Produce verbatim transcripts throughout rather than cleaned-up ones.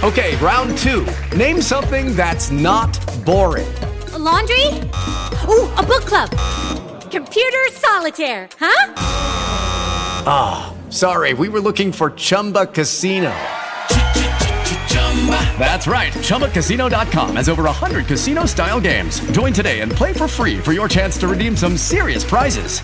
Okay, round two. Name something that's not boring. A laundry? Ooh, a book club. Computer solitaire, huh? Ah, oh, sorry, we were looking for Chumba Casino. That's right, Chumba Casino dot com has over one hundred casino-style games. Join today and play for free for your chance to redeem some serious prizes.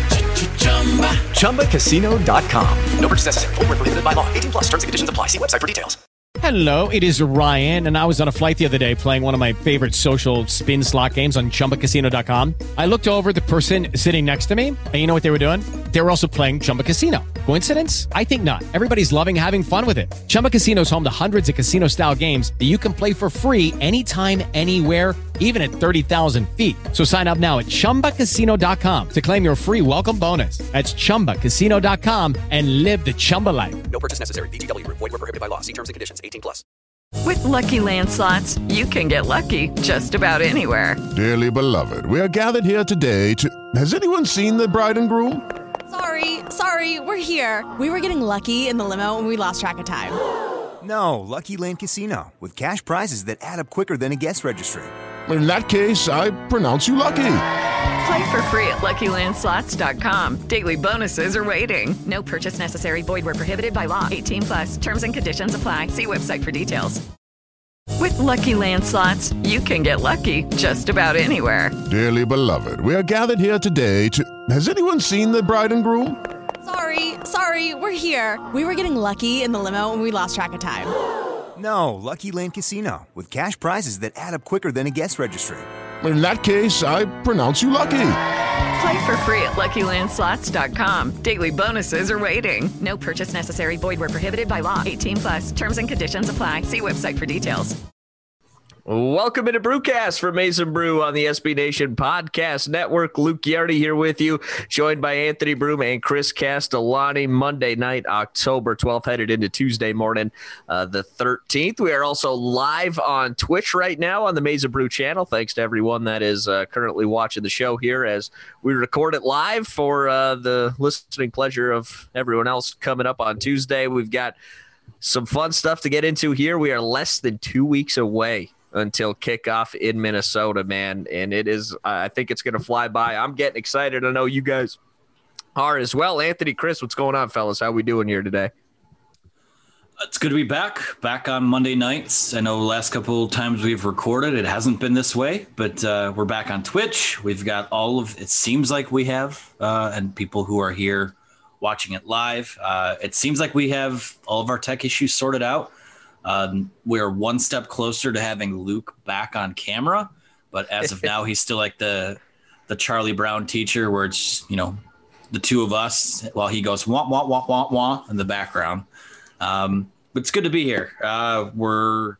Chumba Casino dot com. No purchase necessary. Void where prohibited by law. eighteen plus. Terms and conditions apply. See website for details. Hello, it is Ryan, and I was on a flight the other day playing one of my favorite social spin slot games on Chumba Casino dot com. I looked over at the person sitting next to me, and you know what they were doing? They were also playing Chumba Casino. Coincidence? I think not. Everybody's loving having fun with it. Chumba Casino is home to hundreds of casino-style games that you can play for free anytime, anywhere, even at thirty thousand feet. So sign up now at Chumba Casino dot com to claim your free welcome bonus. That's Chumba Casino dot com and live the Chumba life. No purchase necessary. V G W. Void where prohibited by law. See terms and conditions. eighteen plus. With Lucky Land Slots, you can get lucky just about anywhere. Dearly beloved, we are gathered here today to... Has anyone seen the bride and groom? Sorry, sorry, we're here. We were getting lucky in the limo and we lost track of time. No, Lucky Land Casino, with cash prizes that add up quicker than a guest registry. In that case, I pronounce you lucky. Play for free at Lucky Land Slots dot com. Daily bonuses are waiting. No purchase necessary. Void where prohibited by law. eighteen plus. Terms and conditions apply. See website for details. With Lucky Land Slots, you can get lucky just about anywhere. Dearly beloved, we are gathered here today to... Has anyone seen the bride and groom? Sorry, sorry, we're here. We were getting lucky in the limo and we lost track of time. No, Lucky Land Casino, with cash prizes that add up quicker than a guest registry. In that case, I pronounce you lucky. Play for free at Lucky Land Slots dot com. Daily bonuses are waiting. No purchase necessary. Void where prohibited by law. eighteen plus. Terms and conditions apply. See website for details. Welcome into Brewcast for Mason Brew on the S B Nation Podcast Network. Luke Yardy here with you, joined by Anthony Broom and Chris Castellani. Monday night, October twelfth, headed into Tuesday morning, uh, the thirteenth. We are also live on Twitch right now on the Mason Brew channel. Thanks to everyone that is uh, currently watching the show here as we record it live for uh, the listening pleasure of everyone else coming up on Tuesday. We've got some fun stuff to get into here. We are less than two weeks away until kickoff in Minnesota, man. And it is, I think it's going to fly by. I'm getting excited. I know you guys are as well. Anthony, Chris, what's going on, fellas? How we doing here today? It's good to be back, back on Monday nights. I know the last couple of times we've recorded, it hasn't been this way, but uh, we're back on Twitch. We've got all of, it seems like we have, uh, and people who are here watching it live. Uh, it seems like we have all of our tech issues sorted out. Um, we're one step closer to having Luke back on camera, but as of now, he's still like the the Charlie Brown teacher, where it's, you know, the two of us while he goes wah wah wah wah wah in the background. Um, but it's good to be here. Uh, we're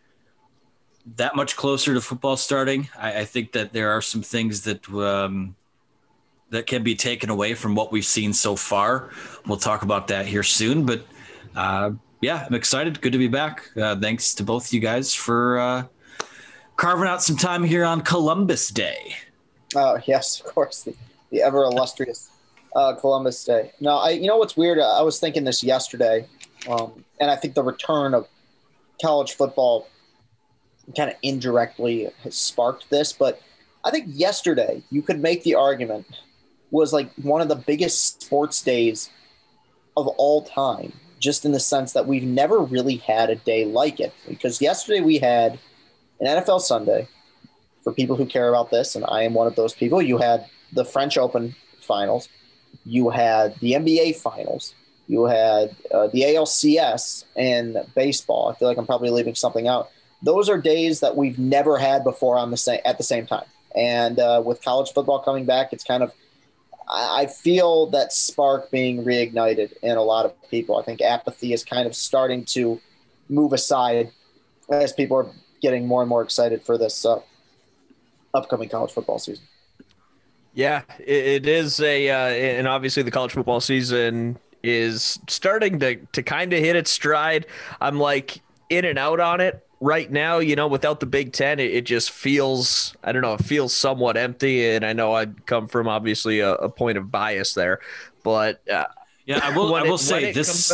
that much closer to football starting. I, I think that there are some things that um, that can be taken away from what we've seen so far. We'll talk about that here soon, but. Uh, Yeah, I'm excited. Good to be back. Uh, thanks to both you guys for uh, carving out some time here on Columbus Day. Oh, yes, of course. The, the ever illustrious uh, Columbus Day. No, I. You know what's weird? I was thinking this yesterday, um, and I think the return of college football kind of indirectly has sparked this. But I think yesterday you could make the argument was like one of the biggest sports days of all time. Just in the sense that we've never really had a day like it. Because yesterday we had an N F L Sunday, for people who care about this, and I am one of those people. You had the French Open finals. You had the N B A finals. You had uh, the A L C S and baseball. I feel like I'm probably leaving something out. Those are days that we've never had before on the same, at the same time. And uh, with college football coming back, it's kind of I feel that spark being reignited in a lot of people. I think apathy is kind of starting to move aside as people are getting more and more excited for this uh, upcoming college football season. Yeah, it is a, uh, and obviously the college football season is starting to, to kind of hit its stride. I'm like in and out on it right now, you know, without the Big Ten, it, it just feels, I don't know, it feels somewhat empty. And I know I'd come from obviously a, a point of bias there, but uh, yeah, I will, I will it, say this,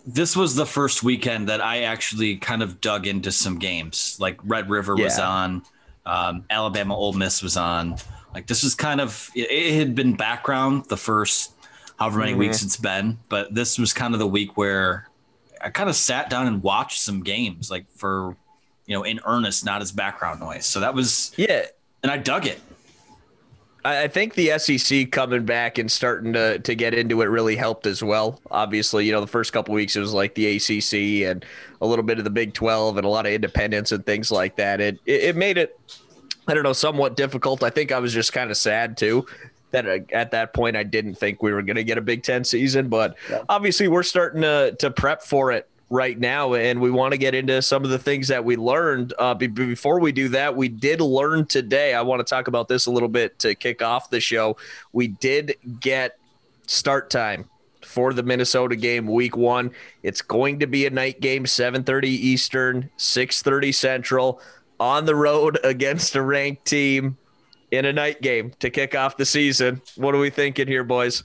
this was the first weekend that I actually kind of dug into some games. Like Red River yeah. was on, um, Alabama Ole Miss was on. Like this was kind of, it, it had been background the first however many mm-hmm. weeks it's been, but this was kind of the week where I kind of sat down and watched some games, like for, you know, in earnest, not as background noise. So that was, yeah. And I dug it. I think the S E C coming back and starting to to get into it really helped as well. Obviously, you know, the first couple of weeks it was like the A C C and a little bit of the Big twelve and a lot of independents and things like that. It it made it, I don't know, somewhat difficult. I think I was just kind of sad too that at that point I didn't think we were going to get a Big Ten season, but yeah. obviously we're starting to to prep for it right now, and we want to get into some of the things that we learned. Uh, be- before we do that, we did learn today. I want to talk about this a little bit to kick off the show. We did get start time for the Minnesota game week one. It's going to be a night game, seven thirty Eastern, six thirty Central, on the road against a ranked team in a night game to kick off the season. What are we thinking here, boys?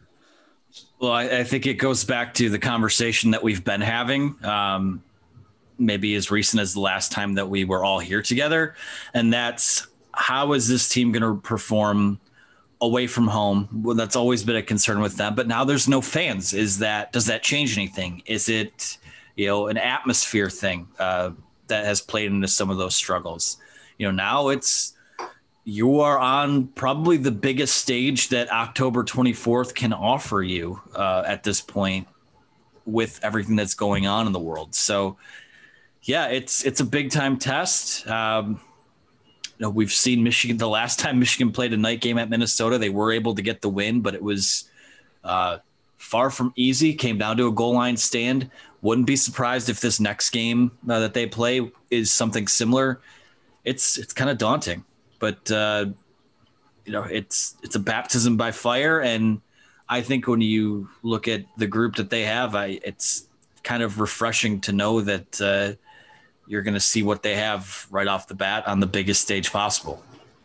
Well, I, I think it goes back to the conversation that we've been having, um, maybe as recent as the last time that we were all here together. And that's, how is this team going to perform away from home? Well, that's always been a concern with them. But now there's no fans. Is that, does that change anything? Is it, you know, an atmosphere thing uh, that has played into some of those struggles? You know, now it's, you are on probably the biggest stage that October twenty-fourth can offer you uh, at this point with everything that's going on in the world. So, yeah, it's it's a big time test. Um, you know, we've seen Michigan. The last time Michigan played a night game at Minnesota, they were able to get the win, but it was uh, far from easy. Came down to a goal line stand. Wouldn't be surprised if this next game uh, that they play is something similar. It's it's kind of daunting. But, uh, you know, it's it's a baptism by fire. And I think when you look at the group that they have, I, it's kind of refreshing to know that uh, you're going to see what they have right off the bat on the biggest stage possible.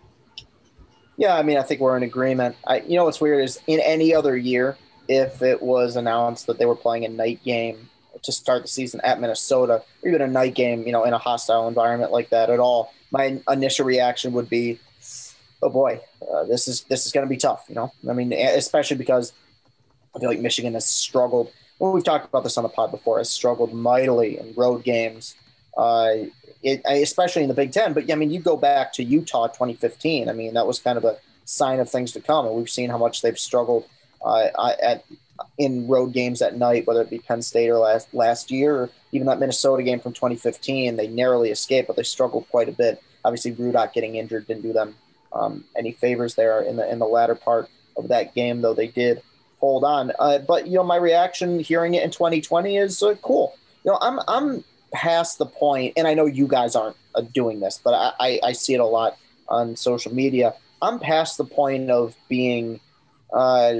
Yeah, I mean, I think we're in agreement. I, you know what's weird is in any other year, if it was announced that they were playing a night game to start the season at Minnesota, or even a night game, you know, in a hostile environment like that at all, my initial reaction would be, oh boy, uh, this is this is going to be tough. You know, I mean, especially because I feel like Michigan has struggled. Well, we've talked about this on the pod before. Has struggled mightily in road games, uh, it, especially in the Big Ten. But I mean, you go back to Utah twenty fifteen. I mean, that was kind of a sign of things to come, and we've seen how much they've struggled uh, at in road games at night, whether it be Penn State or last last year, or even that Minnesota game from twenty fifteen. They narrowly escaped, but they struggled quite a bit. Obviously, Rudock getting injured didn't do them um, any favors there in the in the latter part of that game, though they did hold on. Uh, but you know, my reaction hearing it in twenty twenty is uh, cool. You know, I'm I'm past the point, and I know you guys aren't uh, doing this, but I, I I see it a lot on social media. I'm past the point of being uh,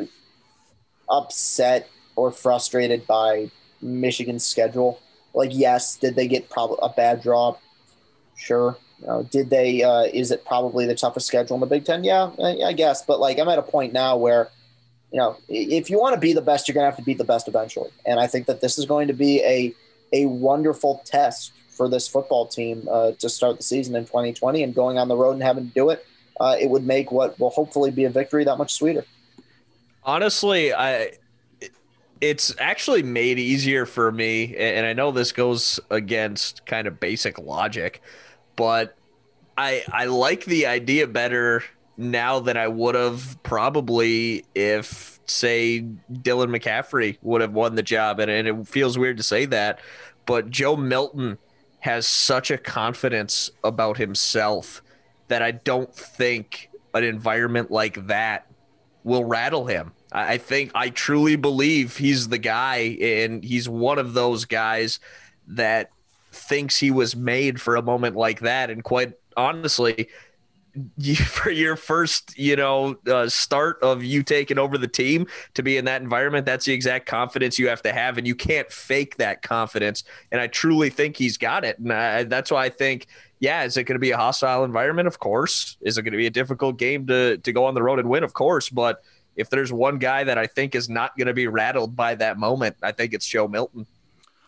upset or frustrated by Michigan's schedule. Like, yes, did they get probably a bad draw? Sure. You know, did they? Uh, is it probably the toughest schedule in the Big Ten? Yeah, I, I guess. But like, I'm at a point now where, you know, if you want to be the best, you're going to have to beat the best eventually. And I think that this is going to be a a wonderful test for this football team uh, to start the season in twenty twenty, and going on the road and having to do it. Uh, it would make what will hopefully be a victory that much sweeter. Honestly, I. It's actually made easier for me, and I know this goes against kind of basic logic, but I I like the idea better now than I would have probably if, say, Dylan McCaffrey would have won the job. And, and it feels weird to say that, but Joe Milton has such a confidence about himself that I don't think an environment like that will rattle him. I think I truly believe he's the guy, and he's one of those guys that thinks he was made for a moment like that. And quite honestly, you, for your first, you know, uh, start of you taking over the team to be in that environment, that's the exact confidence you have to have, and you can't fake that confidence. And I truly think he's got it. And I, that's why I think, yeah, is it going to be a hostile environment? Of course. Is it going to be a difficult game to, to go on the road and win? Of course. But if there's one guy that I think is not going to be rattled by that moment, I think it's Joe Milton.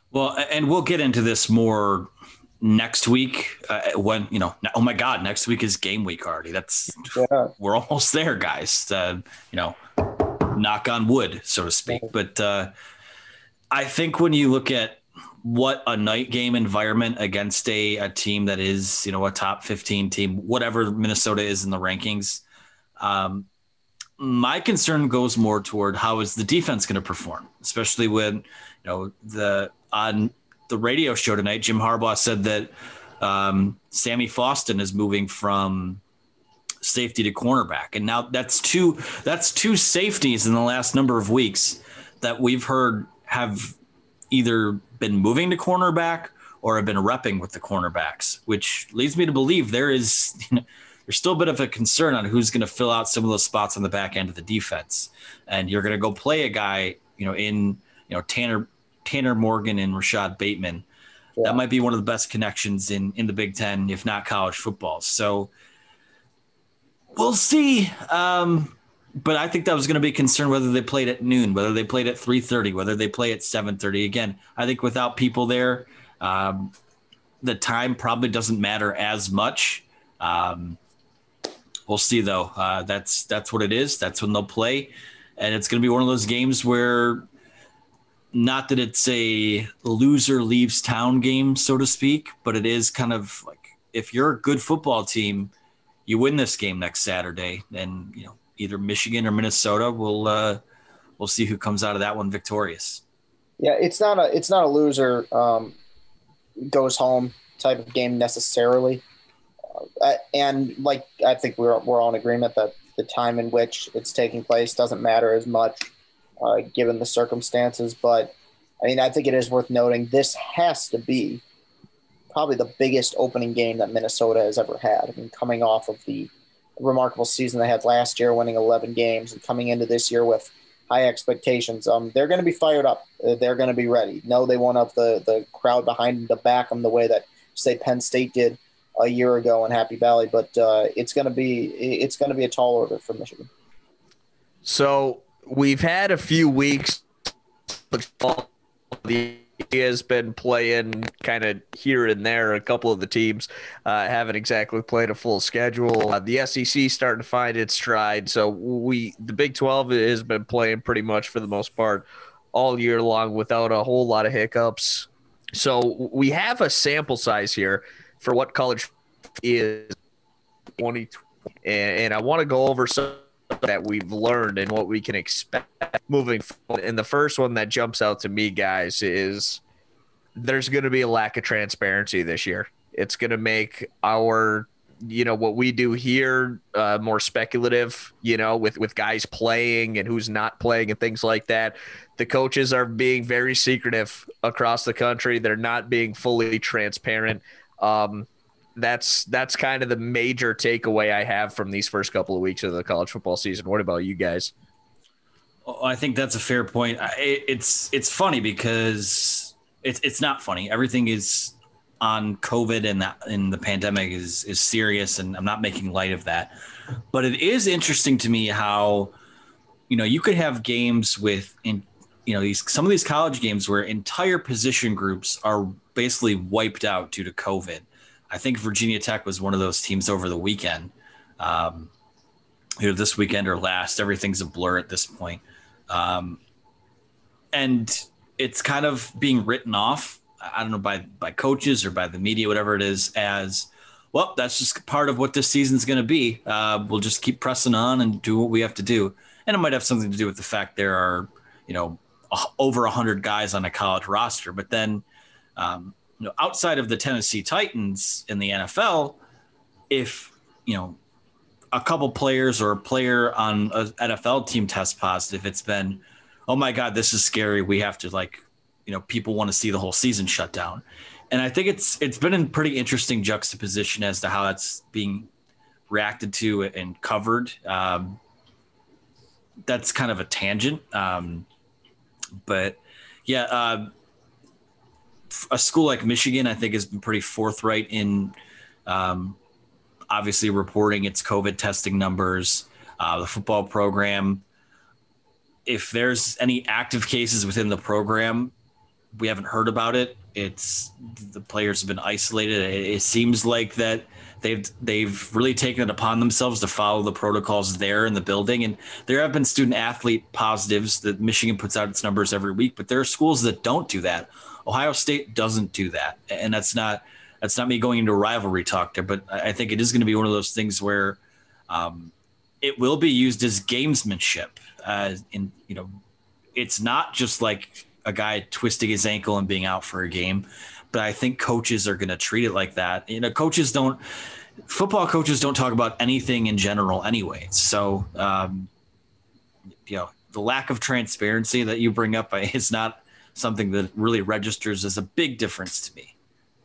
Well, and we'll get into this more next week uh, when, you know, oh my God, next week is game week already. That's, yeah. We're almost there, guys. Uh, you know, knock on wood, so to speak. But uh, I think when you look at what a night game environment against a, a team that is, you know, a top fifteen team, whatever Minnesota is in the rankings, um, my concern goes more toward how is the defense going to perform, especially when, you know, the on the radio show tonight, Jim Harbaugh said that um, Sammy Foston is moving from safety to cornerback. And now that's two, that's two safeties in the last number of weeks that we've heard have either been moving to cornerback or have been repping with the cornerbacks, which leads me to believe there is, you know, there's still a bit of a concern on who's going to fill out some of those spots on the back end of the defense. And you're going to go play a guy, you know, in, you know, Tanner, Tanner Morgan and Rashad Bateman. Yeah. That might be one of the best connections in, in the Big Ten, if not college football. So we'll see. Um, but I think that was going to be a concern whether they played at noon, whether they played at three thirty, whether they play at seven thirty. Again, I think without people there, um, the time probably doesn't matter as much. Um, we'll see, though. Uh, that's that's what it is. That's when they'll play. And it's going to be one of those games where, not that it's a loser leaves town game, so to speak, but it is kind of like, if you're a good football team, you win this game next Saturday, and, you know, either Michigan or Minnesota will uh, we'll see who comes out of that one victorious. Yeah, it's not a it's not a loser um, goes home type of game necessarily, uh, and like I think we're we're all in agreement that the time in which it's taking place doesn't matter as much uh, given the circumstances. But I mean, I think it is worth noting this has to be probably the biggest opening game that Minnesota has ever had. I mean, coming off of the remarkable season they had last year, winning eleven games, and coming into this year with high expectations. Um, they're going to be fired up. Uh, they're going to be ready. No, they won't have the, the crowd behind them to back them the way that, say, Penn State did a year ago in Happy Valley. But uh, it's going to be it's going to be a tall order for Michigan. So we've had a few weeks. The He has been playing kind of here and there. A couple of the teams uh, haven't exactly played a full schedule. Uh, the S E C starting to find its stride. So we, the Big twelve has been playing pretty much for the most part all year long without a whole lot of hiccups. So we have a sample size here for what college is twenty twenty, and, and I want to go over some that we've learned and what we can expect moving forward. And the first one that jumps out to me, guys, is there's going to be a lack of transparency this year. It's going to make our, you know, what we do here uh, more speculative, you know, with, with guys playing and who's not playing and things like that. The coaches are being very secretive across the country. They're not being fully transparent. Um, That's that's kind of the major takeaway I have from these first couple of weeks of the college football season. What about you guys? I think that's a fair point. It's it's funny because it's it's not funny. Everything is on COVID and that and the pandemic is is serious, and I'm not making light of that. But it is interesting to me how, you know, you could have games with in you know these some of these college games where entire position groups are basically wiped out due to COVID. I think Virginia Tech was one of those teams over the weekend, um, either this weekend or last. Everything's a blur at this point. Um, and it's kind of being written off, I don't know, by, by coaches or by the media, whatever it is, as, well, that's just part of what this season's going to be. Uh, we'll just keep pressing on and do what we have to do. And it might have something to do with the fact there are, you know, over one hundred guys on a college roster. But then, um, you know, outside of the Tennessee Titans in the N F L, if, you know, a couple players or a player on an N F L team tests positive, it's been, oh my God, this is scary. We have to, like, you know, people want to see the whole season shut down. And I think it's it's been in pretty interesting juxtaposition as to how that's being reacted to and covered. Um, that's kind of a tangent. Um, but yeah, uh, a school like Michigan, I think, has been pretty forthright in um, obviously reporting its COVID testing numbers, uh, the football program. If there's any active cases within the program, we haven't heard about it. It's the players have been isolated. It, it seems like that they've they've really taken it upon themselves to follow the protocols there in the building. And there have been student athlete positives that Michigan puts out its numbers every week, but there are schools that don't do that. Ohio State doesn't do that, and that's not that's not me going into a rivalry talk there. But I think it is going to be one of those things where um, it will be used as gamesmanship. Uh, in you know, it's not just like a guy twisting his ankle and being out for a game, but I think coaches are going to treat it like that. You know, coaches don't, football coaches don't talk about anything in general anyway. So, um, you know, the lack of transparency that you bring up is not something that really registers as a big difference to me.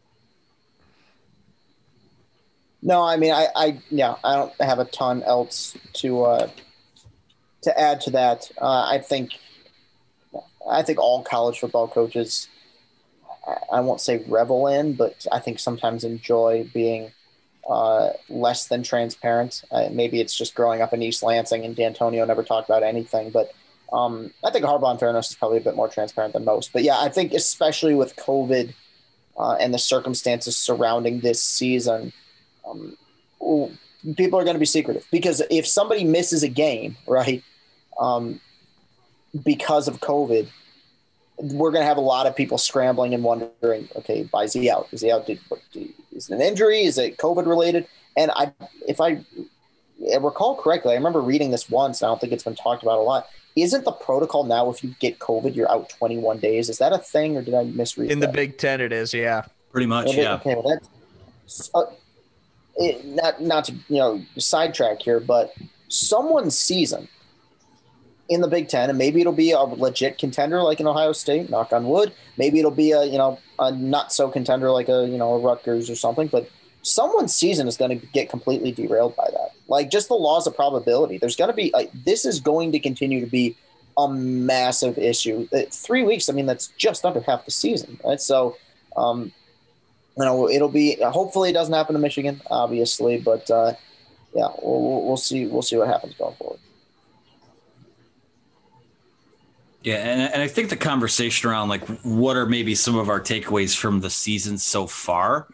No, I mean, I, I yeah, I don't have a ton else to uh, to add to that. Uh, I think, I think all college football coaches, I won't say revel in, but I think sometimes enjoy being uh, less than transparent. Uh, maybe it's just growing up in East Lansing and D'Antonio never talked about anything, but um, I think Harbaugh, in fairness, is probably a bit more transparent than most. But yeah, I think especially with COVID uh, and the circumstances surrounding this season, um, people are going to be secretive, because if somebody misses a game, right, um, because of COVID, we're going to have a lot of people scrambling and wondering, okay, why is he out? Is he out? Did, is it an injury? Is it COVID related? And I, if I recall correctly, I remember reading this once. I don't think it's been talked about a lot. Isn't the protocol now, if you get COVID, you're out twenty-one days? Is that a thing, or did I misread In that? the Big Ten, it is, yeah. Pretty much, yeah. Okay, well, that's uh, it, not not to you know sidetrack here, but someone's season in the Big Ten, and maybe it'll be a legit contender like in Ohio State, knock on wood. Maybe it'll be a you know a not so contender like a you know a Rutgers or something. But someone's season is going to get completely derailed by that. Like, just the laws of probability. There's going to be like, this is going to continue to be a massive issue. Uh, three weeks. I mean, that's just under half the season, right? So, um, you know, it'll be. Hopefully, it doesn't happen to Michigan, obviously, but uh, yeah, we'll, we'll see. We'll see what happens going forward. Yeah, and, and I think the conversation around, like, what are maybe some of our takeaways from the season so far,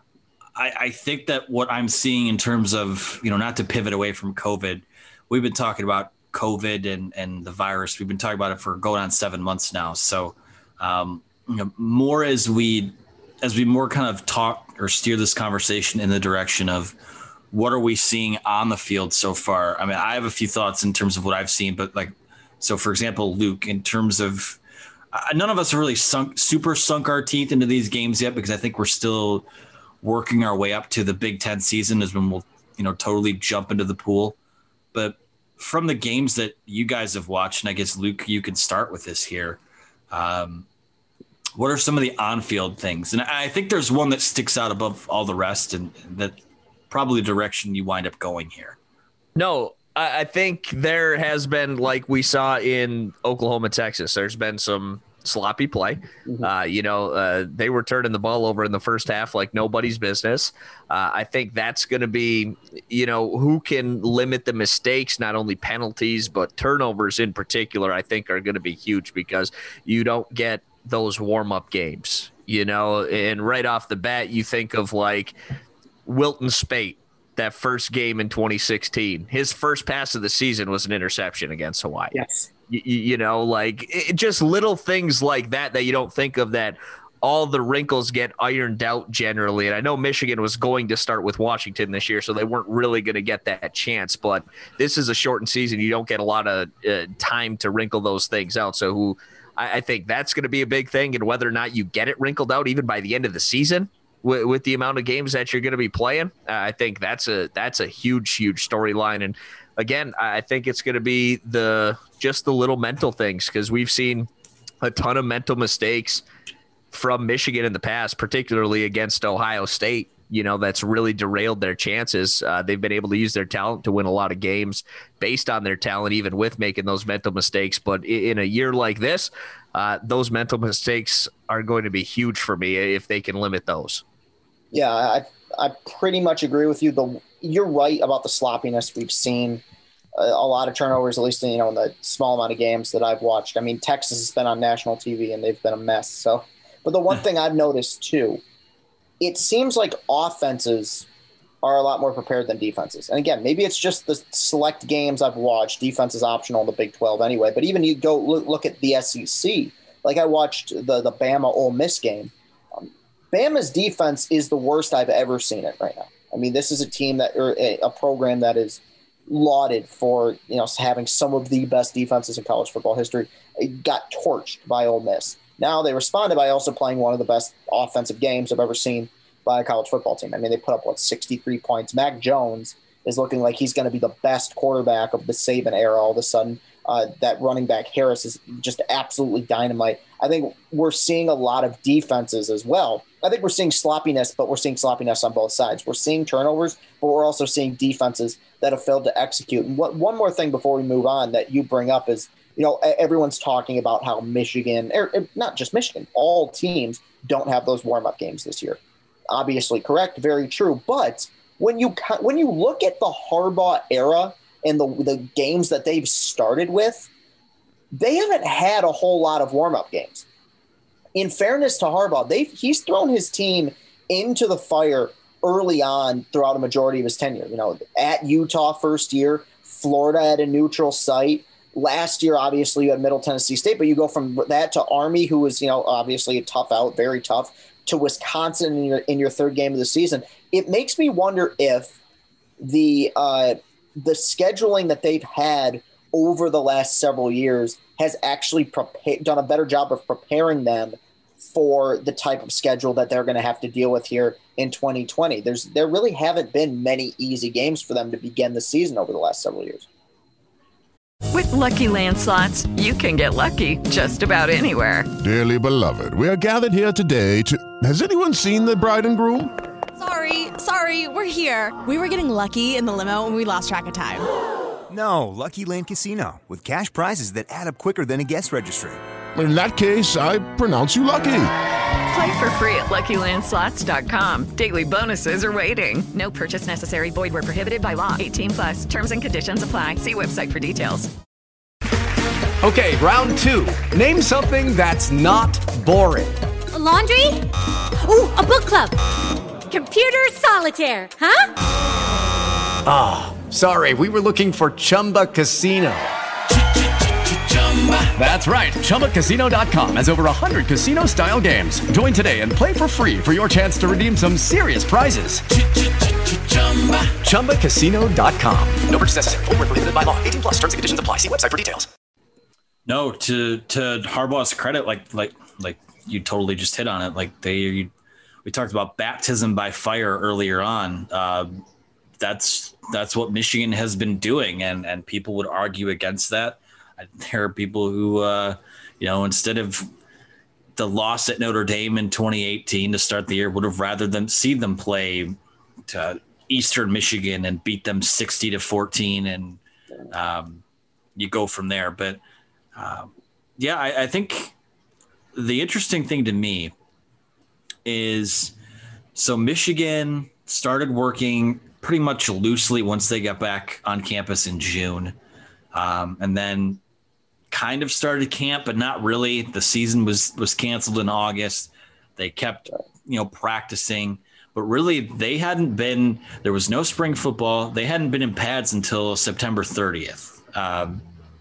I, I think that what I'm seeing in terms of, you know, not to pivot away from COVID, we've been talking about COVID and, and the virus. We've been talking about it for going on seven months now. So, um, you know, more as we, as we more kind of talk or steer this conversation in the direction of what are we seeing on the field so far? I mean, I have a few thoughts in terms of what I've seen, but like, so for example, Luke, in terms of, uh, none of us have really sunk, super sunk our teeth into these games yet, because I think we're still working our way up to the Big Ten season is when we'll, you know, totally jump into the pool. But from the games that you guys have watched, and I guess Luke, you can start with this here. Um, what are some of the on-field things? And I think there's one that sticks out above all the rest, and that probably the direction you wind up going here. No, I think there has been, like we saw in Oklahoma, Texas, there's been some sloppy play. Mm-hmm. Uh, you know, uh, they were turning the ball over in the first half like nobody's business. Uh, I think that's going to be, you know, who can limit the mistakes, not only penalties, but turnovers in particular, I think are going to be huge, because you don't get those warm-up games, you know, and right off the bat, you think of like Wilton Spate. That first game in twenty sixteen, his first pass of the season was an interception against Hawaii. Yes. You, you know, like it, just little things like that that you don't think of, that all the wrinkles get ironed out generally. And I know Michigan was going to start with Washington this year, so they weren't really going to get that chance. But this is a shortened season. You don't get a lot of uh, time to wrinkle those things out. So who I, I think that's going to be a big thing. And whether or not you get it wrinkled out even by the end of the season, with, with the amount of games that you're going to be playing, uh, I think that's a that's a huge, huge storyline. And again, I think it's going to be the just the little mental things, because we've seen a ton of mental mistakes from Michigan in the past, particularly against Ohio State. You know, that's really derailed their chances. Uh, they've been able to use their talent to win a lot of games based on their talent, even with making those mental mistakes. But in a year like this, uh, those mental mistakes are going to be huge for me if they can limit those. Yeah, I I pretty much agree with you. The you're right about the sloppiness we've seen a, a lot of turnovers, at least in, you know, in the small amount of games that I've watched. I mean, Texas has been on national T V and they've been a mess. So, but the one thing I've noticed too, it seems like offenses are a lot more prepared than defenses. And again, maybe it's just the select games I've watched. Defense is optional in the Big twelve anyway. But even you go look, look at the S E C. Like I watched the the Bama Ole Miss game. Um, Bama's defense is the worst I've ever seen it right now. I mean, this is a team that or a, a program that is lauded for, you know, having some of the best defenses in college football history. It got torched by Ole Miss. Now they responded by also playing one of the best offensive games I've ever seen by a college football team. I mean, they put up, what, sixty-three points. Mac Jones is looking like he's going to be the best quarterback of the Saban era all of a sudden. Uh, that running back Harris is just absolutely dynamite. I think we're seeing a lot of defenses as well. I think we're seeing sloppiness, but we're seeing sloppiness on both sides. We're seeing turnovers, but we're also seeing defenses that have failed to execute. And what, one more thing before we move on that you bring up is, you know, everyone's talking about how Michigan, or not just Michigan, all teams don't have those warm-up games this year. Obviously correct, very true. But when you when you look at the Harbaugh era and the the games that they've started with, they haven't had a whole lot of warm-up games. In fairness to Harbaugh, they he's thrown his team into the fire early on throughout a majority of his tenure. You know, at Utah first year, Florida at a neutral site. Last year, obviously, you had Middle Tennessee State, but you go from that to Army, who was, you know, obviously a tough out, very tough, to Wisconsin in your in your third game of the season. It makes me wonder if the uh, the scheduling that they've had over the last several years has actually prepa- done a better job of preparing them for the type of schedule that they're going to have to deal with here in twenty twenty. There's there really haven't been many easy games for them to begin the season over the last several years. With Lucky Land Slots, you can get lucky just about anywhere. Dearly beloved, we are gathered here today to... Has anyone seen the bride and groom? Sorry, sorry, we're here. We were getting lucky in the limo and we lost track of time. No, Lucky Land Casino, with cash prizes that add up quicker than a guest registry. In that case, I pronounce you lucky. Play for free at Lucky Land Slots dot com. Daily bonuses are waiting. No purchase necessary. Void where prohibited by law. eighteen plus. Terms and conditions apply. See website for details. Okay, round two. Name something that's not boring. A laundry? Ooh, a book club. Computer solitaire, huh? Ah, oh, sorry. We were looking for Chumba Casino. That's right. Chumba Casino dot com has over one hundred casino-style games. Join today and play for free for your chance to redeem some serious prizes. Chumba Casino dot com. No purchase necessary. Void where prohibited by law. eighteen plus. Terms and conditions apply. See website for details. No, to to Harbaugh's credit, like like like you totally just hit on it. Like they, you, we talked about baptism by fire earlier on. Uh, that's that's what Michigan has been doing, and and people would argue against that. There are people who, uh, you know, instead of the loss at Notre Dame in twenty eighteen to start the year, would have rather them see them play to Eastern Michigan and beat them sixty to fourteen, and um, you go from there. But uh, yeah, I, I think the interesting thing to me is so Michigan started working pretty much loosely once they got back on campus in June, um, and then kind of started camp, but not really. The season was was canceled in August. They kept, you know, practicing, but really they hadn't been, there was no spring football. They hadn't been in pads until September thirtieth. Um,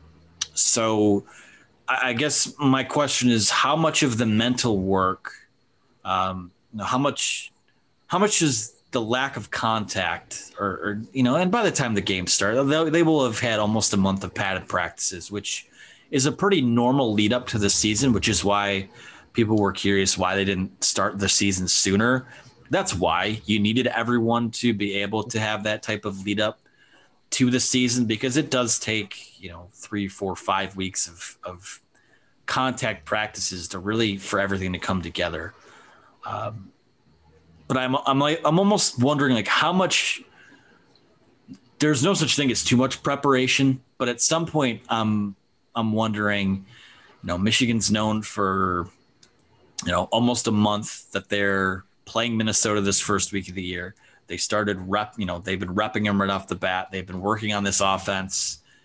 so I, I guess my question is, how much of the mental work, um, you know, how much, how much is the lack of contact or, or, you know, and by the time the game started, they, they will have had almost a month of padded practices, which is a pretty normal lead up to the season, which is why people were curious why they didn't start the season sooner. That's why you needed everyone to be able to have that type of lead up to the season, because it does take, you know, three, four, five weeks of, of contact practices to really, for everything to come together. Um, but I'm, I'm like, I'm almost wondering like how much, there's no such thing as too much preparation, but at some point, um, I'm wondering, you know, Michigan's known for, you know, almost a month that they're playing Minnesota this first week of the year. They started rep, you know, they've been repping them right off the bat. They've been working on this offense.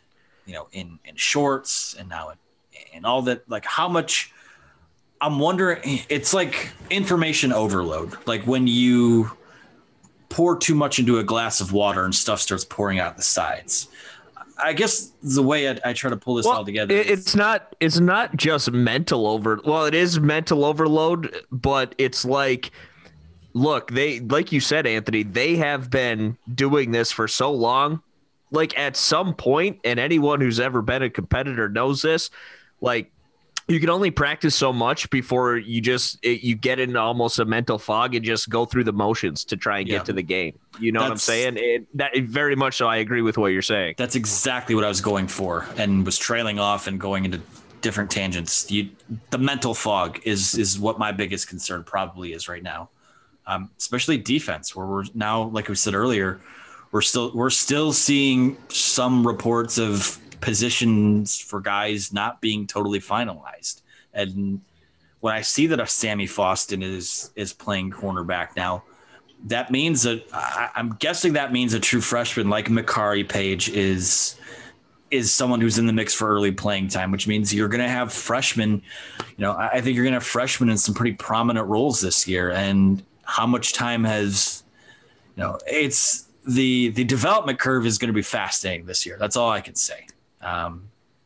you know, in, in shorts and now in, in all that, like how much I'm wondering, it's like information overload. Like when you pour too much into a glass of water and stuff starts pouring out the sides. I guess the way I, I try to pull this well, all together. It, it's not, it's not just mental over. Well, it is mental overload, but it's like, look, they, like you said, Anthony, they have been doing this for so long. Like at some point, and anyone who's ever been a competitor knows this, like, you can only practice so much before you just it, you get into almost a mental fog and just go through the motions to try and get yeah. to the game. You know that's, what I'm saying? It, that very much so. I agree with what you're saying. That's exactly what I was going for, and was trailing off and going into different tangents. You, the mental fog is is what my biggest concern probably is right now, um, especially defense, where we're now, like we said earlier, we're still we're still seeing some reports of positions for guys not being totally finalized. And when I see that a Sammy Foston is is playing cornerback now, that means that I, I'm guessing that means a true freshman like Makari Page is is someone who's in the mix for early playing time, which means you're going to have freshmen. You know, I, I think you're going to have freshmen in some pretty prominent roles this year. And how much time has, you know, it's the the development curve is going to be fascinating this year. That's all I can say. Um,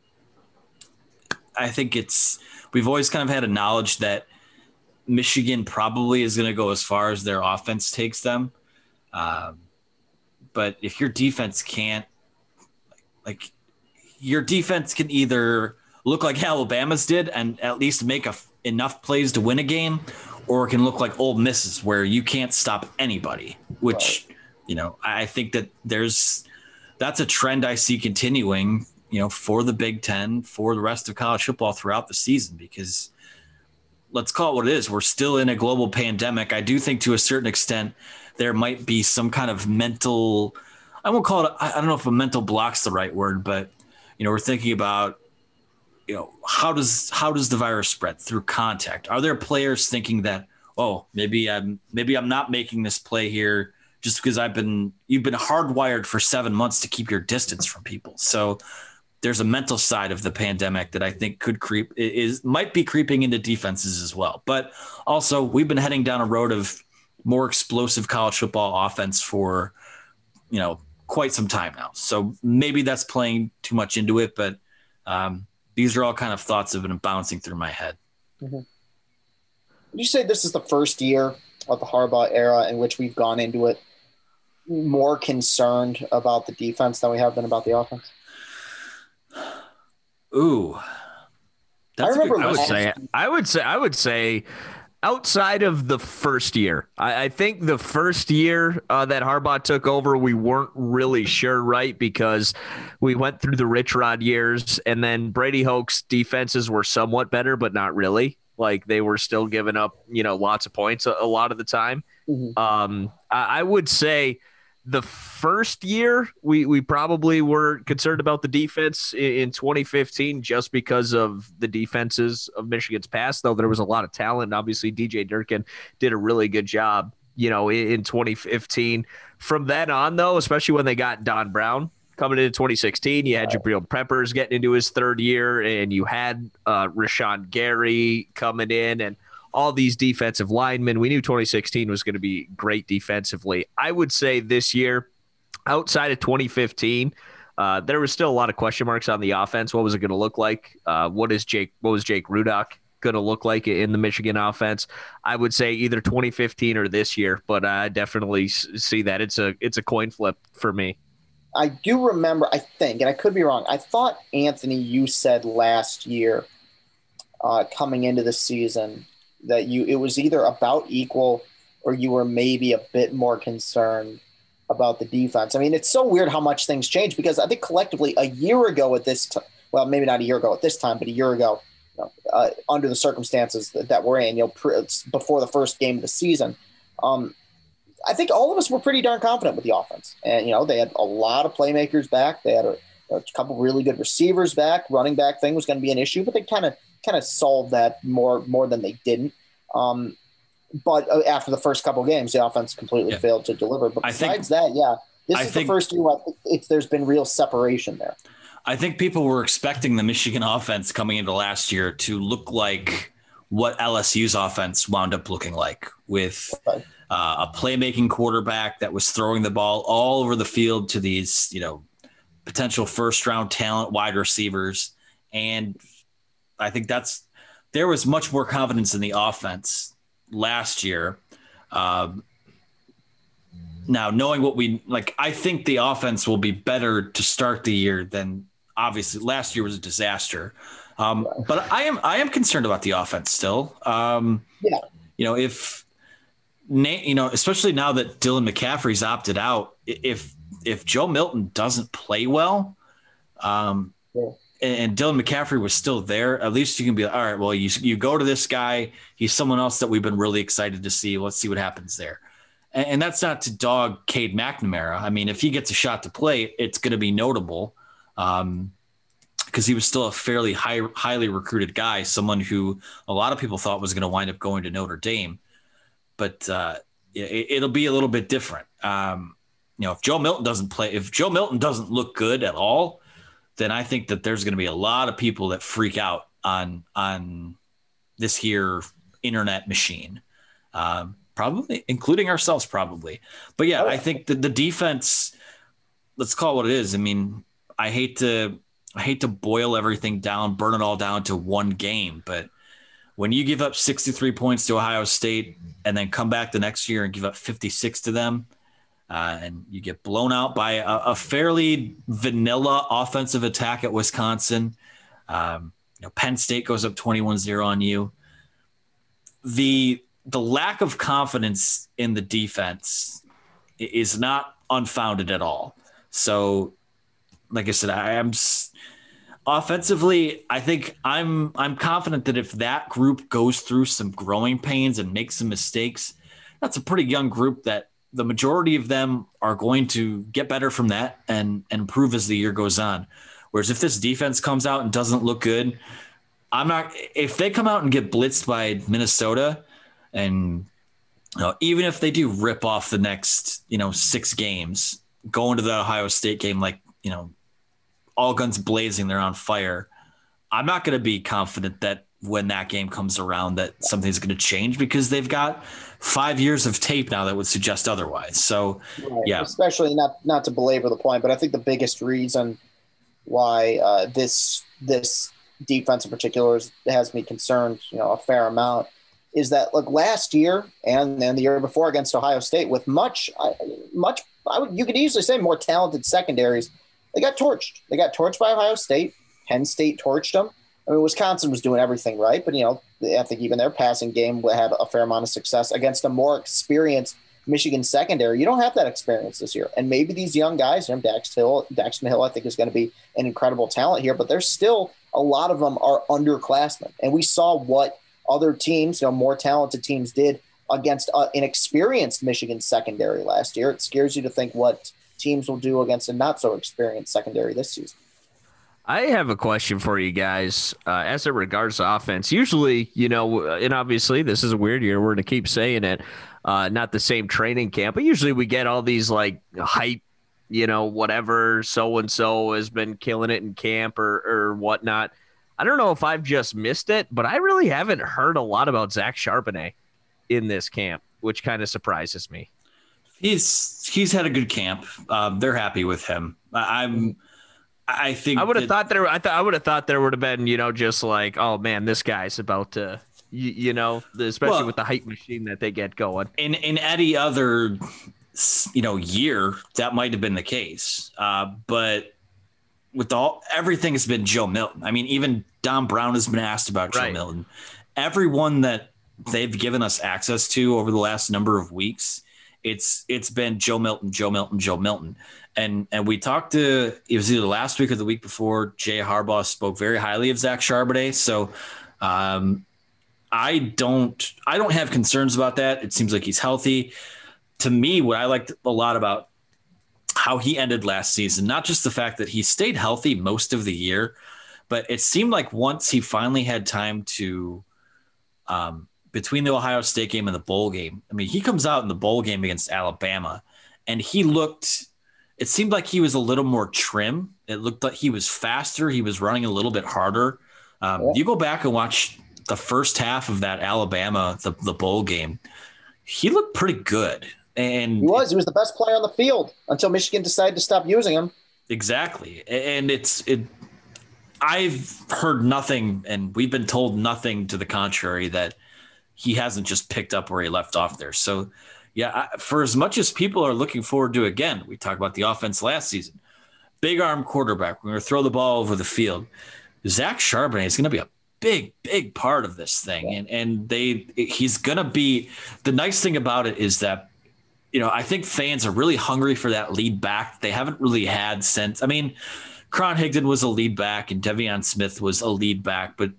I think it's, we've always kind of had a knowledge that Michigan probably is going to go as far as their offense takes them. Um, but if your defense can't, like your defense can either look like Alabama's did and at least make a, enough plays to win a game, or it can look like Ole Miss's where you can't stop anybody, which, right. you know, I think that there's, that's a trend I see continuing, you know, for the Big Ten, for the rest of college football throughout the season, because let's call it what it is. We're still in a global pandemic. I do think to a certain extent there might be some kind of mental, I won't call it, I don't know if a mental block's the right word, but, you know, we're thinking about, you know, how does, how does the virus spread through contact? Are there players thinking that, oh, maybe I'm, maybe I'm not making this play here just because I've been, you've been hardwired for seven months to keep your distance from people. So there's a mental side of the pandemic that I think could creep is might be creeping into defenses as well. But also we've been heading down a road of more explosive college football offense for, you know, quite some time now. So maybe that's playing too much into it, but um, these are all kind of thoughts that have been bouncing through my head. Mm-hmm. Would you say this is the first year of the Harbaugh era in which we've gone into it more concerned about the defense than we have been about the offense? Ooh, that's I remember. I would say. I would say. I would say. Outside of the first year, I, I think the first year uh, that Harbaugh took over, we weren't really sure, right? Because we went through the Rich Rod years, and then Brady Hoke's defenses were somewhat better, but not really. Like they were still giving up, you know, lots of points a, a lot of the time. Mm-hmm. Um, I, I would say. The first year, we, we probably were concerned about the defense in, in twenty fifteen just because of the defenses of Michigan's past, though there was a lot of talent. Obviously, D J Durkin did a really good job, you know, in, in twenty fifteen. From then on, though, especially when they got Don Brown coming into twenty sixteen, you had right. Jabril Peppers getting into his third year, and you had uh, Rashawn Gary coming in, and all these defensive linemen. We knew twenty sixteen was going to be great defensively. I would say this year, outside of twenty fifteen, uh, there was still a lot of question marks on the offense. What was it going to look like? Uh, what is Jake? What was Jake Rudock going to look like in the Michigan offense? I would say either twenty fifteen or this year, but I definitely see that it's a it's a coin flip for me. I do remember, I think, and I could be wrong. I thought, Anthony, you said last year, uh, coming into the season, that you it was either about equal or you were maybe a bit more concerned about the defense. I mean, it's so weird how much things change, because I think collectively a year ago at this time, well, maybe not a year ago at this time, but a year ago, you know, uh, under the circumstances that, that we're in, you know, pre- before the first game of the season, um, I think all of us were pretty darn confident with the offense. And, you know, they had a lot of playmakers back. They had a, a couple really good receivers back. Running back thing was going to be an issue, but they kind of kind of solved that more more than they didn't. Um, but after the first couple of games, the offense completely yeah. failed to deliver. But besides think, that, yeah, this I is think, the first year it's, there's been real separation there. I think people were expecting the Michigan offense coming into last year to look like what L S U's offense wound up looking like, with uh, a playmaking quarterback that was throwing the ball all over the field to these, you know, potential first round talent wide receivers. And I think that's, there was much more confidence in the offense last year. Um, now knowing what we like, I think the offense will be better to start the year than obviously last year was a disaster. Um, but I am I am concerned about the offense still. Um, yeah. You know, if you know, especially now that Dylan McCaffrey's opted out, if if Joe Milton doesn't play well, um, yeah. and, and Dylan McCaffrey was still there, at least you can be like, all right, well, you you go to this guy. He's someone else that we've been really excited to see. Let's see what happens there. And, and that's not to dog Cade McNamara. I mean, if he gets a shot to play, it's going to be notable. Um, because he was still a fairly high, highly recruited guy, someone who a lot of people thought was going to wind up going to Notre Dame. But uh, it, it'll be a little bit different. Um, you know, if Joe Milton doesn't play, if Joe Milton doesn't look good at all, then I think that there's going to be a lot of people that freak out on on this here internet machine, um, probably including ourselves, probably. But yeah, I think that the defense, let's call it what it is. I mean, I hate to. I hate to boil everything down, burn it all down to one game, but when you give up sixty-three points to Ohio State and then come back the next year and give up fifty-six to them, uh, and you get blown out by a, a fairly vanilla offensive attack at Wisconsin, um, you know, Penn State goes up twenty-one zero on you. The the lack of confidence in the defense is not unfounded at all. So, like I said, I am offensively. I think I'm I'm confident that if that group goes through some growing pains and makes some mistakes, that's a pretty young group that the majority of them are going to get better from that and, and improve as the year goes on. Whereas if this defense comes out and doesn't look good, I'm not. If they come out and get blitzed by Minnesota, and you know, even if they do rip off the next you know six games, go into the Ohio State game like you know. all guns blazing, they're on fire. I'm not going to be confident that when that game comes around that something's going to change, because they've got five years of tape now that would suggest otherwise. So, right. yeah. Especially not not to belabor the point, but I think the biggest reason why uh, this this defense in particular is, has me concerned, you know, a fair amount, is that look last year and then the year before against Ohio State with much much I would, you could easily say more talented secondaries. They got torched. They got torched by Ohio State. Penn State torched them. I mean, Wisconsin was doing everything right, but, you know, I think even their passing game had a fair amount of success against a more experienced Michigan secondary. You don't have that experience this year. And maybe these young guys, you know, Dax Hill, Daxton Hill, I think is going to be an incredible talent here, but there's still a lot of them are underclassmen. And we saw what other teams, you know, more talented teams did against uh, an experienced Michigan secondary last year. It scares you to think what teams will do against a not so experienced secondary this season. I have a question for you guys uh, as it regards to offense. Usually, you know, and obviously this is a weird year. We're going to keep saying it. Uh, not the same training camp, but usually we get all these like hype, you know, whatever, so-and-so has been killing it in camp or, or whatnot. I don't know if I've just missed it, but I really haven't heard a lot about Zach Charbonnet in this camp, which kind of surprises me. He's he's had a good camp. Um, they're happy with him. I'm. I think I would have that, thought there. I thought I would have thought there would have been, you know, just like, oh man, this guy's about to, you, you know, especially well, with the hype machine that they get going. In in any other, you know, year that might have been the case, uh, but with all everything has been Joe Milton. I mean, even Don Brown has been asked about Joe right. Milton. Everyone that they've given us access to over the last number of weeks, it's it's been Joe Milton, Joe Milton, Joe Milton. And and we talked to, it was either last week or the week before, Jay Harbaugh spoke very highly of Zach Charbonnet. So um, I don't I don't have concerns about that. It seems like he's healthy. To me, what I liked a lot about how he ended last season, not just the fact that he stayed healthy most of the year, but it seemed like once he finally had time to, um, between the Ohio State game and the bowl game, I mean, he comes out in the bowl game against Alabama, and he looked it seemed like he was a little more trim. It looked like he was faster. He was running a little bit harder. Um, yeah. You go back and watch the first half of that Alabama, the, the bowl game. He looked pretty good. And he was. He was the best player on the field until Michigan decided to stop using him. Exactly. And it's it. I've heard nothing, and we've been told nothing to the contrary that he hasn't just picked up where he left off there. So, yeah, I, for as much as people are looking forward to, again, we talked about the offense last season, big arm quarterback. We're going to throw the ball over the field. Zach Charbonnet is going to be a big, big part of this thing. And, and they, he's going to be, the nice thing about it is that, you know, I think fans are really hungry for that lead back. They haven't really had since, I mean, Cron Higdon was a lead back and Devion Smith was a lead back, but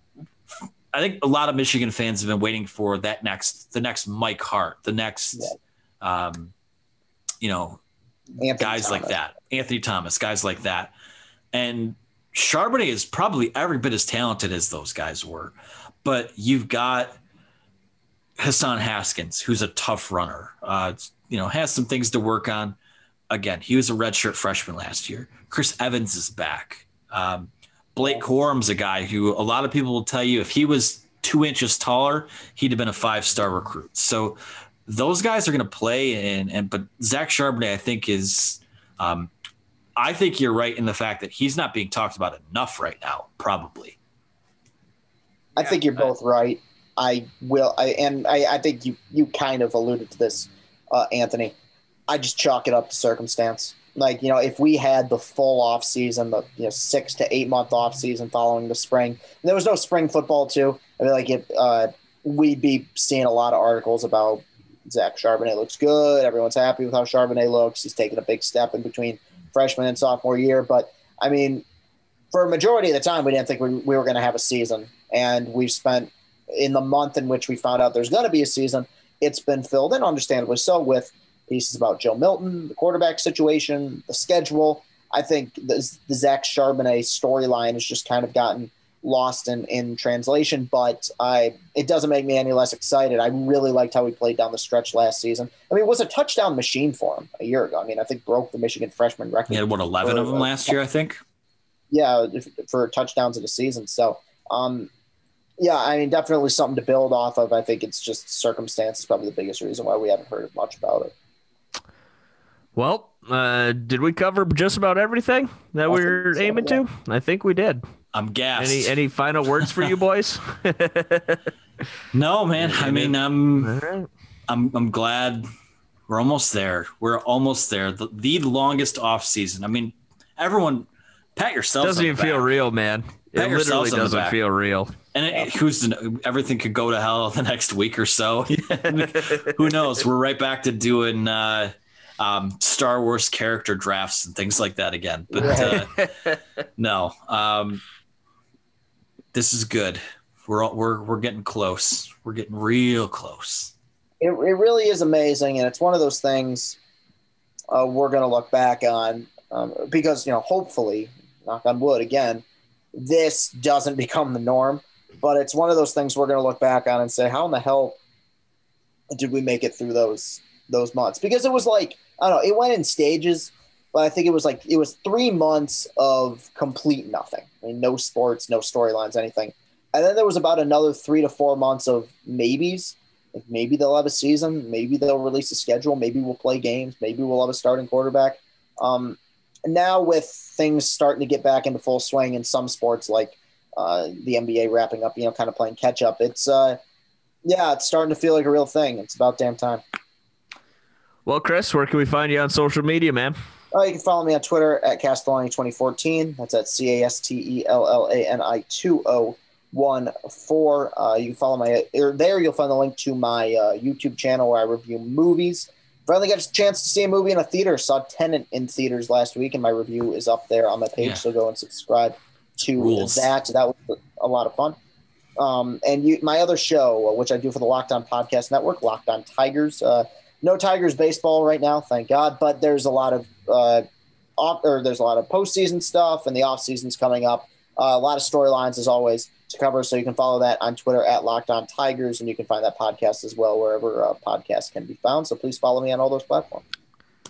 I think a lot of Michigan fans have been waiting for that next, the next Mike Hart, the next, yeah. um, you know, Anthony guys Thomas. like that, Anthony Thomas, guys like that. And Charbonnet is probably every bit as talented as those guys were, but you've got Hassan Haskins, who's a tough runner, uh, you know, has some things to work on. Again, he was a redshirt freshman last year. Chris Evans is back. Um, Blake Corum's a guy who a lot of people will tell you if he was two inches taller, he'd have been a five-star recruit. So those guys are going to play. And, and but Zach Charbonnet, I think, is um, – I think you're right in the fact that he's not being talked about enough right now, probably. I think you're both right. I will, I, and I, I think you, you kind of alluded to this, uh, Anthony. I just chalk it up to circumstance. Like, you know, if we had the full off season, the you know six to eight month off season following the spring, and there was no spring football too. I mean, like it, uh, we'd be seeing a lot of articles about Zach Charbonnet looks good. Everyone's happy with how Charbonnet looks. He's taken a big step in between freshman and sophomore year. But I mean, for a majority of the time, we didn't think we, we were going to have a season, and we've spent in the month in which we found out there's going to be a season, it's been filled in, understandably so, with pieces about Joe Milton, the quarterback situation, the schedule. I think the, the Zach Charbonnet storyline has just kind of gotten lost in, in translation, but I it doesn't make me any less excited. I really liked how he played down the stretch last season. I mean, it was a touchdown machine for him a year ago. I mean, I think broke the Michigan freshman record. He had, what, eleven for, of them last year, I think? Yeah, for touchdowns in the season. So, um, yeah, I mean, definitely something to build off of. I think it's just circumstance is probably the biggest reason why we haven't heard much about it. Well, uh, did we cover just about everything that we were so, aiming yeah. to? I think we did. I'm gassed. Any any final words for you boys? No, man. I mean, I'm right. I'm I'm glad we're almost there. We're almost there. The, the longest off season. I mean, everyone, pat yourself. Doesn't even feel real, man. Pat it literally doesn't feel real. And it, who's to, everything could go to hell the next week or so. Who knows? We're right back to doing uh, um, Star Wars character drafts and things like that again. But uh, no, um, this is good. We're all, we're we're getting close. We're getting real close. It it really is amazing, and it's one of those things uh, we're going to look back on um, because you know, hopefully, knock on wood again, this doesn't become the norm. But it's one of those things we're going to look back on and say, how in the hell did we make it through those those months? Because it was like, I don't know, it went in stages, but I think it was like it was three months of complete nothing. I mean, no sports, no storylines, anything. And then there was about another three to four months of maybes. Like maybe they'll have a season. Maybe they'll release a schedule. Maybe we'll play games. Maybe we'll have a starting quarterback. Um, and now with things starting to get back into full swing in some sports like uh, the N B A wrapping up, you know, kind of playing catch up, it's, uh, yeah, it's starting to feel like a real thing. It's about damn time. Well, Chris, where can we find you on social media, man? Uh, you can follow me on Twitter at Castellani twenty fourteen. That's at C A S T E L L A N I two oh one four. Uh, you can follow my or there. You'll find the link to my uh, YouTube channel where I review movies. Finally got a chance to see a movie in a theater. Saw Tenet in theaters last week, and my review is up there on my page. Yeah. So go and subscribe to Rules. that. That was a lot of fun. Um, and you, my other show, which I do for the Locked On Podcast Network, Locked On Tigers. Uh, no Tigers baseball right now, thank God. But there's a lot of uh, off, or there's a lot of postseason stuff, and the off season's coming up. Uh, a lot of storylines, as always, to cover. So you can follow that on Twitter at Locked On Tigers, and you can find that podcast as well wherever uh, podcasts can be found. So please follow me on all those platforms.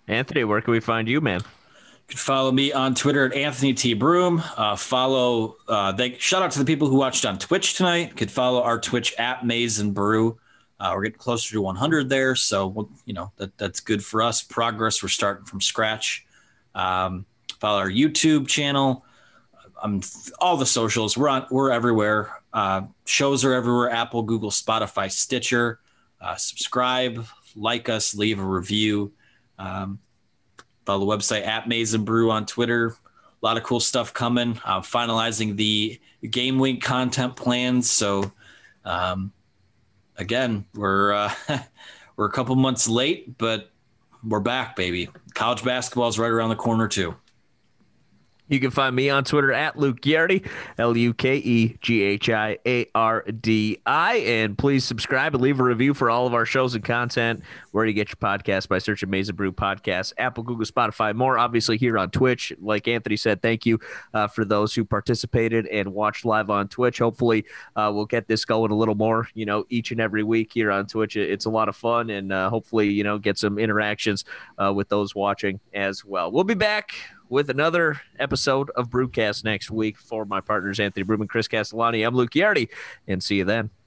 Anthony, where can we find you, man? You can follow me on Twitter at Anthony T. Broom. Uh, follow, uh, they, shout out to the people who watched on Twitch tonight. You could follow our Twitch at Maize and Brew. Uh, we're getting closer to one hundred there. So, you know, that that's good for us. Progress. We're starting from scratch. Um, follow our YouTube channel. Um, all the socials. We're on, we're everywhere. Uh, shows are everywhere. Apple, Google, Spotify, Stitcher. Uh, subscribe, like us, leave a review. Um, follow the website at Maize and Brew on Twitter. A lot of cool stuff coming. Uh, finalizing the Game Week content plans. So, um, again, we're uh, we're a couple months late, but we're back, baby. College basketball is right around the corner too. You can find me on Twitter at Luke Ghiardi, L U K E G H I A R D I. And please subscribe and leave a review for all of our shows and content where you get your podcast by searching Maize and Brew Podcast, Apple, Google, Spotify, more. Obviously here on Twitch. Like Anthony said, thank you uh, for those who participated and watched live on Twitch. Hopefully uh, we'll get this going a little more, you know, each and every week here on Twitch. It's a lot of fun, and uh, hopefully, you know, get some interactions uh, with those watching as well. We'll be back with another episode of Brewcast next week. For my partners, Anthony Broom and Chris Castellani, I'm Luke Ghiardi, and see you then.